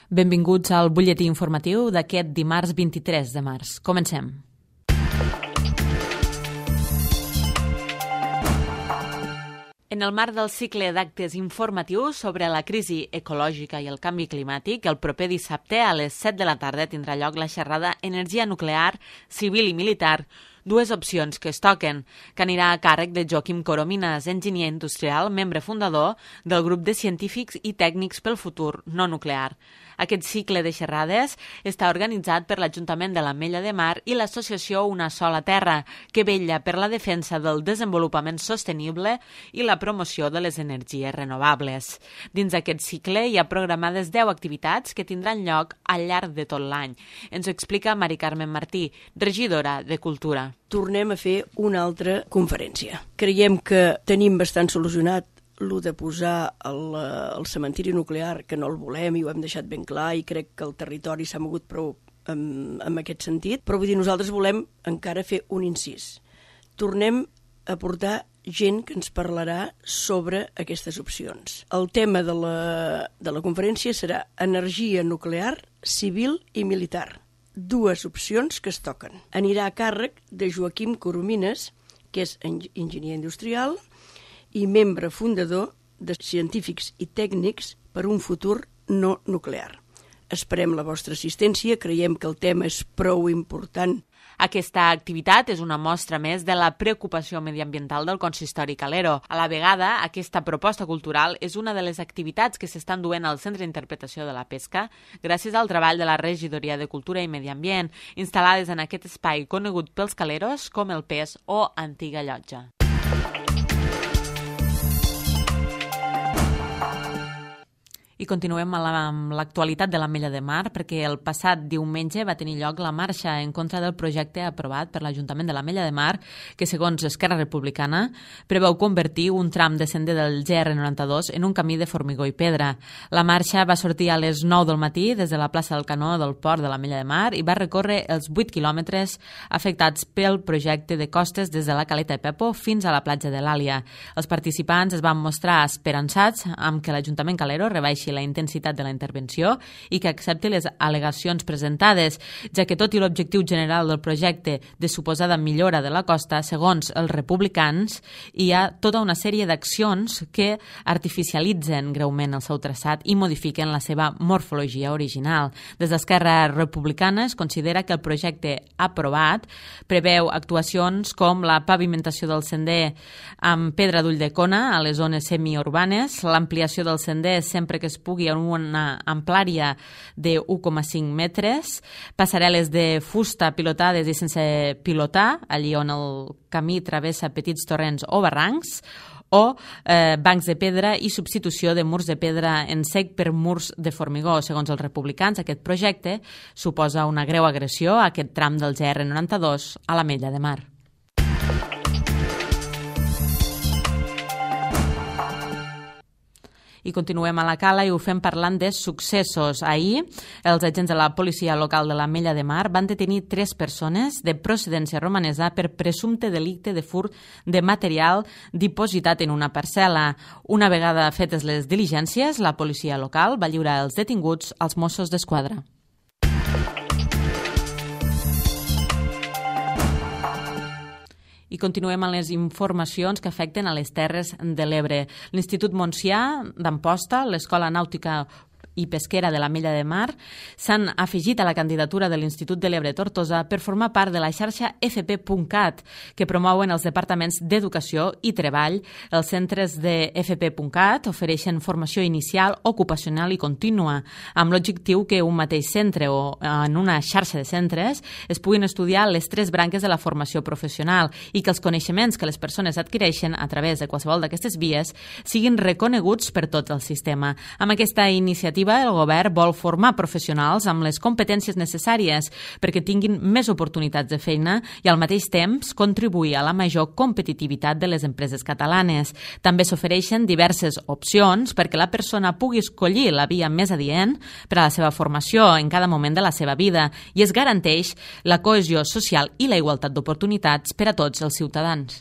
Benvinguts al butlletí informatiu d'aquest dimarts 23 de març. Comencem. En el marc del cicle d'actes informatius sobre la crisi ecològica i el canvi climàtic, el proper dissabte a les 7 de la tarda tindrà lloc la xerrada Energia nuclear, civil i militar, dues opcions que es toquen, que anirà a càrrec de Joaquim Coromines, enginyer industrial, membre fundador del grup de científics i tècnics pel futur no nuclear. Aquest cicle de xerrades està organitzat per l'Ajuntament de l'Ametlla de Mar i l'associació Una Sola Terra, que vetlla per la defensa del desenvolupament sostenible i la promoció de les energies renovables. Dins d'aquest cicle hi ha programades 10 activitats que tindran lloc al llarg de tot l'any. Ens ho explica Mari Carmen Martí, regidora de Cultura. Tornem a fer una altra conferència. Creiem que tenim bastant solucionat el de posar el cementiri nuclear, que no el volem i ho hem deixat ben clar, i crec que el territori s'ha mogut prou en aquest sentit, però vull dir, nosaltres volem encara fer un incís. Tornem a portar gent que ens parlarà sobre aquestes opcions. El tema de la conferència serà energia nuclear, civil i militar. Dues opcions que es toquen. Anirà a càrrec de Joaquim Coromines, que és enginyer industrial i membre fundador de Científics i Tècnics per un futur no nuclear. Esperem la vostra assistència, creiem que el tema és prou important. Aquesta activitat és una mostra més de la preocupació mediambiental del consistori Calero. A la vegada, aquesta proposta cultural és una de les activitats que s'estan duent al Centre d'Interpretació de la Pesca gràcies al treball de la Regidoria de Cultura i Medi Ambient, instal·lades en aquest espai conegut pels caleros com el Pes o Antiga Llotja. I continuem amb l'actualitat de l'Ametlla de Mar, perquè el passat diumenge va tenir lloc la marxa en contra del projecte aprovat per l'Ajuntament de l'Ametlla de Mar, que, segons Esquerra Republicana, preveu convertir un tram de sender del GR92 en un camí de formigó i pedra. La marxa va sortir a les 9 del matí des de la plaça del Canó del Port de l'Ametlla de Mar i va recórrer els 8 quilòmetres afectats pel projecte de costes des de la Caleta de Pepo fins a la platja de l'Àlia. Els participants es van mostrar esperançats amb que l'Ajuntament Calero rebaixi la intensitat de la intervenció i que accepti les al·legacions presentades, ja que tot i l'objectiu general del projecte de suposada millora de la costa, segons els republicans, hi ha tota una sèrie d'accions que artificialitzen greument el seu traçat i modifiquen la seva morfologia original. Des d'Esquerra Republicana es considera que el projecte aprovat preveu actuacions com la pavimentació del sender amb pedra d'Ulldecona a les zones semiurbanes, l'ampliació del sender sempre que es pugui en una amplària de 1,5 metres, passarel·les de fusta pilotades i sense pilotar, allí on el camí travessa petits torrents o barrancs, o bancs de pedra i substitució de murs de pedra en sec per murs de formigó. Segons els republicans, aquest projecte suposa una greu agressió a aquest tram del GR92 a l'Ametlla de Mar. I continuem a la Cala i ho fem parlant de successos. Ahir, els agents de la policia local de l'Ametlla de Mar van detenir 3 persones de procedència romanesa per presumpte delicte de furt de material dipositat en una parcel·la. Una vegada fetes les diligències, la policia local va lliurar els detinguts als Mossos d'Esquadra. I continuem amb les informacions que afecten a les Terres de l'Ebre. L'Institut Montsià d'Amposta, l'Escola Nàutica i Pesquera de l'Ametlla de Mar s'han afegit a la candidatura de l'Institut de l'Ebre Tortosa per formar part de la xarxa FP.cat, que promouen els departaments d'Educació i Treball. Els centres de FP.cat ofereixen formació inicial, ocupacional i contínua, amb l'objectiu que un mateix centre o en una xarxa de centres es puguin estudiar les 3 branques de la formació professional i que els coneixements que les persones adquireixen a través de qualsevol d'aquestes vies siguin reconeguts per tot el sistema. Amb aquesta iniciativa, el govern vol formar professionals amb les competències necessàries perquè tinguin més oportunitats de feina i al mateix temps contribuir a la major competitivitat de les empreses catalanes. També s'ofereixen diverses opcions perquè la persona pugui escollir la via més adient per a la seva formació en cada moment de la seva vida i es garanteix la cohesió social i la igualtat d'oportunitats per a tots els ciutadans.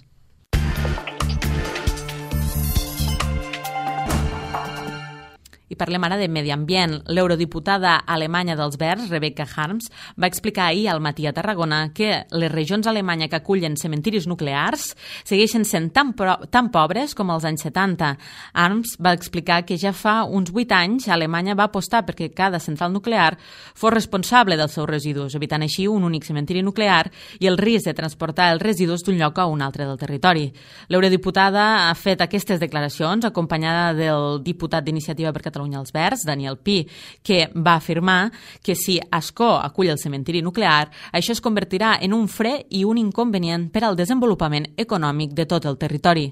I parlem ara de medi ambient. L'eurodiputada alemanya dels Verds, Rebecca Harms, va explicar ahir al Matí a Tarragona que les regions alemanya que acullen cementiris nuclears segueixen sent tan pobres com als anys 70. Harms va explicar que ja fa uns 8 anys Alemanya va apostar perquè cada central nuclear fos responsable dels seus residus, evitant així un únic cementiri nuclear i el risc de transportar els residus d'un lloc a un altre del territori. L'eurodiputada ha fet aquestes declaracions acompanyada del diputat d'Iniciativa per Catalunya als Verds, Daniel Pi, que va afirmar que si Ascó acull el cementiri nuclear, això es convertirà en un fre i un inconvenient per al desenvolupament econòmic de tot el territori.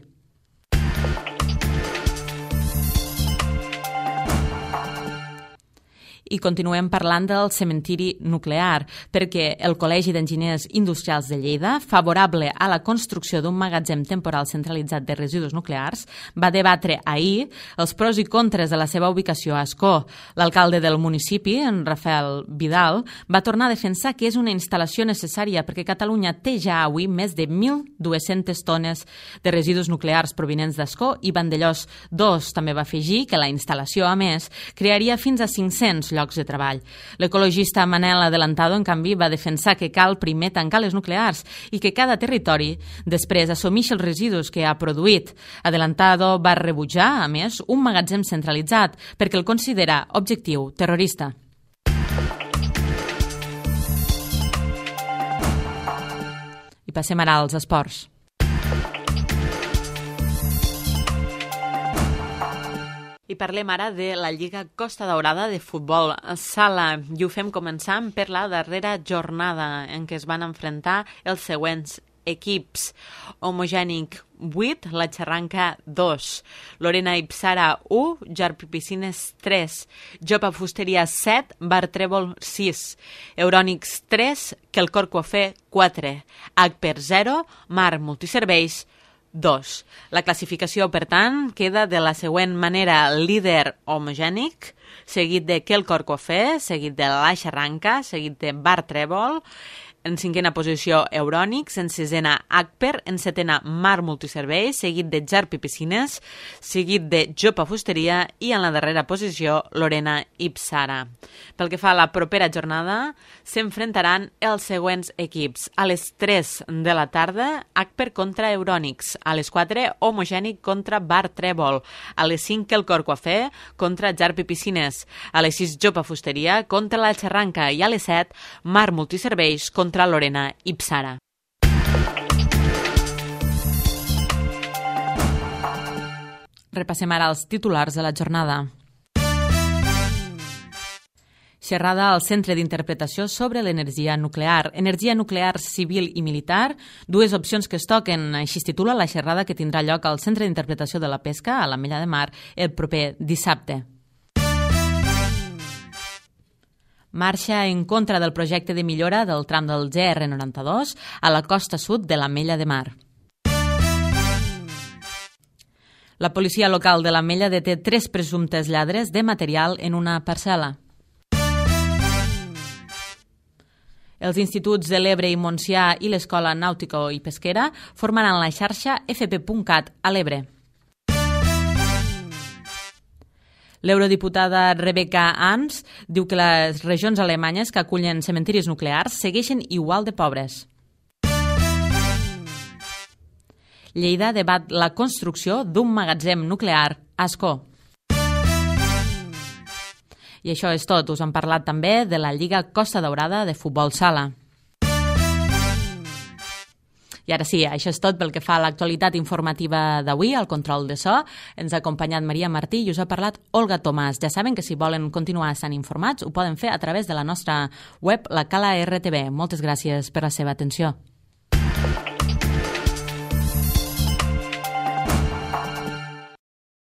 I continuem parlant del cementiri nuclear, perquè el Col·legi d'Enginyers Industrials de Lleida, favorable a la construcció d'un magatzem temporal centralitzat de residus nuclears, va debatre ahir els pros i contres de la seva ubicació a Ascó. L'alcalde del municipi, en Rafael Vidal, va tornar a defensar que és una instal·lació necessària perquè Catalunya té ja avui més de 1.200 tones de residus nuclears provinents d'Ascó i Vandellòs 2. També va afegir que la instal·lació, a més, crearia fins a 500 llocs de treball. L'ecologista Manel Adelantado, en canvi, va defensar que cal primer tancar les nuclears i que cada territori després assumeixi els residus que ha produït. Adelantado va rebutjar, a més, un magatzem centralitzat perquè el considera objectiu terrorista. I passem ara als esports. I parlem ara de la Lliga Costa Daurada de futbol sala i ho fem començant per la darrera jornada en què es van enfrontar els següents equips. Homogènic 8, la Xarranca 2, Lorena Ipsara 1, Jarpi Piscines 3, Jopa Fusteria 7, Bar Trèvol 6, Eurònics 3, Quelcor Coafé 4, Agper 0, Mar Multiserveis 2. La classificació, per tant, queda de la següent manera: líder Homogènic, seguit de Quelcor Coafé, seguit de la Xarranca, seguit de Bar Trèvol, en cinquena posició Eurònics, en sisena Agper, en setena Mar Multiserveis, seguit de Jarpi Piscines, seguit de Jopa Fusteria i en la darrera posició Lorena Ipsara. Pel que fa a la propera jornada, s'enfrontaran els següents equips. A les 3 de la tarda, Agper contra Eurònics. A les 4, Homogènic contra Bar Trèvol. A les 5, Quelcor Coafé contra Jarpi Piscines. A les 6, Jopa Fusteria contra la Xarranca. I a les 7, Mar Multiserveis contra Lorena Ipsara. Repassem ara els titulars de la jornada. Xerrada al Centre d'Interpretació sobre l'energia nuclear. Energia nuclear civil i militar, dues opcions que es toquen. Així es titula la xerrada que tindrà lloc al Centre d'Interpretació de la Pesca, a l'Ametlla de Mar, el proper dissabte. Marxa en contra del projecte de millora del tram del GR92 a la costa sud de l'Ametlla de Mar. La policia local de l'Ametlla deté 3 presumptes lladres de material en una parcel·la. Els instituts de l'Ebre i Montsià i l'Escola Nàutico i Pesquera formaran la xarxa FP.cat a l'Ebre. L'eurodiputada Rebecca Harms diu que les regions alemanyes que acullen cementiris nuclears segueixen igual de pobres. Lleida debat la construcció d'un magatzem nuclear a Ascó. I això és tot. Us hem parlat també de la Lliga Costa Daurada de futbol sala. I ara sí, això és tot pel que fa a l'actualitat informativa d'avui, al control de so. Ens ha acompanyat Maria Martí i us ha parlat Olga Tomàs. Ja saben que si volen continuar estant informats ho poden fer a través de la nostra web, la Cala RTV. Moltes gràcies per la seva atenció.